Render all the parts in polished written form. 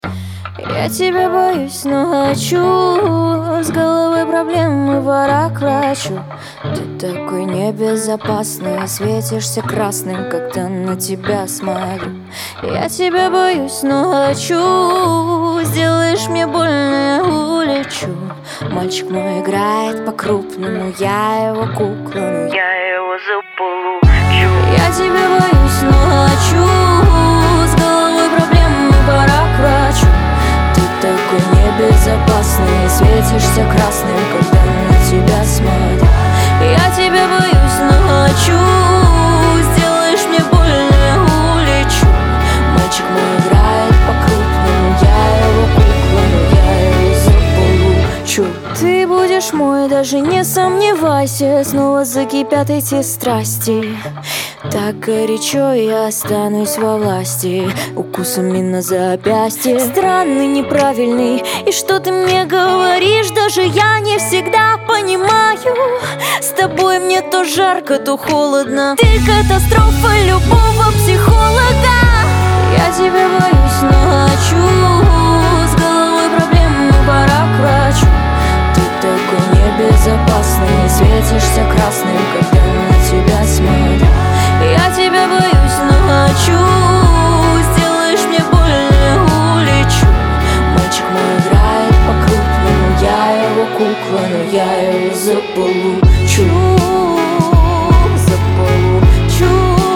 Я тебя боюсь, но хочу. С головы проблемы вора к врачу. Ты такой небезопасный, светишься красным, когда на тебя смотрю. Я тебя боюсь, но хочу. Сделаешь мне больно, я улечу. Мальчик мой играет по-крупному, я его кукла, но я его заполучу. Я тебя боюсь, но хочу. С головой проблемы, пора к врачу. Ты такой небезопасный, светишься красным, когда на тебя смотрю. Я тебя боюсь, но хочу. Сделаешь мне больно, я улечу. Мальчик мой играет по-крупному, я его кукла, но я его заполучу. Ты будешь мой, даже не сомневайся. Снова закипят эти страсти. Так горячо я останусь во власти, укусами на запястье. Странный, неправильный, и что ты мне говоришь, даже я не всегда понимаю. С тобой мне то жарко, то холодно. Ты катастрофа любого психолога. Я тебя боюсь, но хочу. С головой проблемы, пора к врачу. Ты такой небезопасный, светишься красным, когда на тебя смотрю. Я тебя боюсь, но хочу. Сделаешь мне больно, я улечу. Мальчик мой играет по-крупному, я его кукла, но я его заполучу. Заполучу.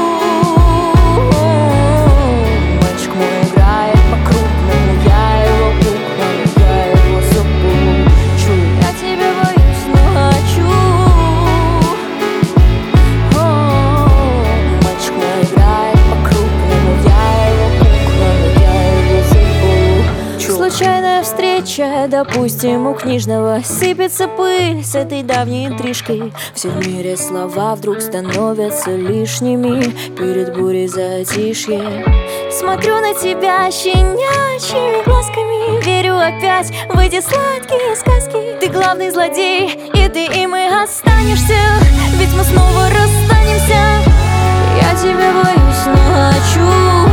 Мальчик мой играет по-крупному, я его кукла, но я его заполучу. Я тебя боюсь, но хочу. Случайная встреча, допустим, у книжного. Сыпется пыль с этой давней интрижкой. Все в мире слова вдруг становятся лишними перед бурей затишье. Смотрю на тебя щенячьими глазками, верю опять в эти сладкие сказки. Ты главный злодей, и ты им и останешься, ведь мы снова расстанемся. Я тебя боюсь, но хочу.